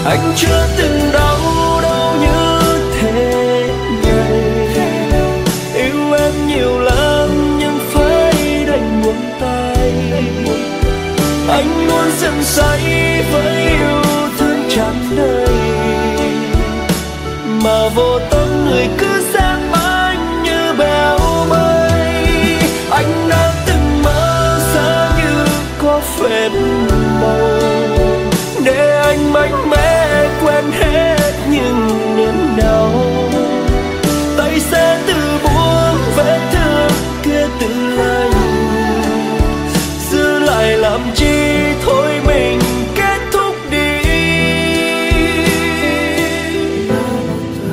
Anh chưa từng đau đau như thế này. Yêu em nhiều lắm nhưng phải đành buông tay. Anh muốn dần say với yêu thương tràn đầy, mà vô tâm người cứ xem anh như bèo mây. Anh đã từng mơ giá như có phép màu, để anh mạnh mẽ quên hết những niềm đau. Tay sẽ từ